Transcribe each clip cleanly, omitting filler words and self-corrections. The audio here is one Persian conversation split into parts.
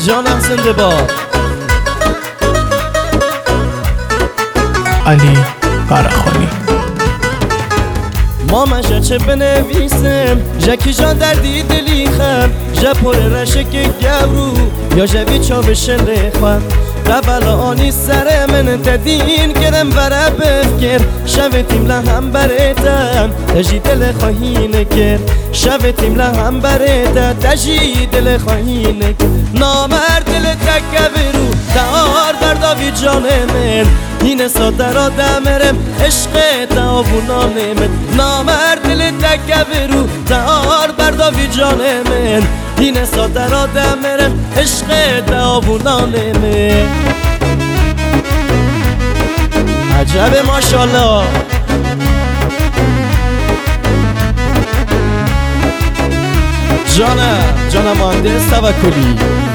جانم زنده باد. علی فرخانی. مامش چه بنویسم جکی جان دردی دلی خم جا پر رشک گورو یا جوی چاوش لخم ربلا آنی سر من تدین کرم برا بفکر شوتیم لهم برتم تجی دل خواهی نکر شوتیم لهم برتم تجی دل خواهی نکر نامرد دل تکبرو دار برداوی جان من این ساده را دمرم عشق داوونانه من نامرد دل تکبرو دار برداوی جان من این ساده را دمرم عشق داوونانه من عجب ماشالله. جانم مهندس توکلی.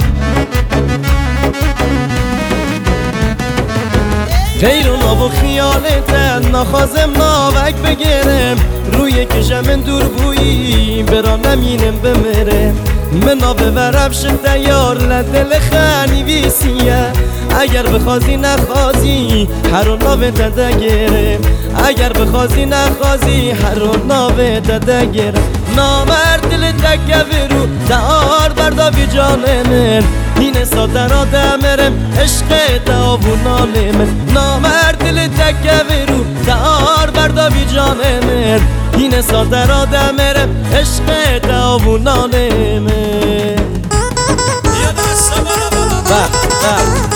غیر و ناب و خیالتن نخوازم ناوک بگیرم روی کشم دور بویی برا نمینم بمرم من ناب برف شد یار لدل خانی بیسیه اگر بخوازی نخوازی هر و ناب تدگیرم اگر بخوازی نخوازی هر و ناب تدگیرم نامرد دل تکبرو دار برداوی جان من این ساده را دمرم عشق داوونانه من نامرد دل تکبرو دار برداوی جان من این ساده را دمرم عشق داوونانه من.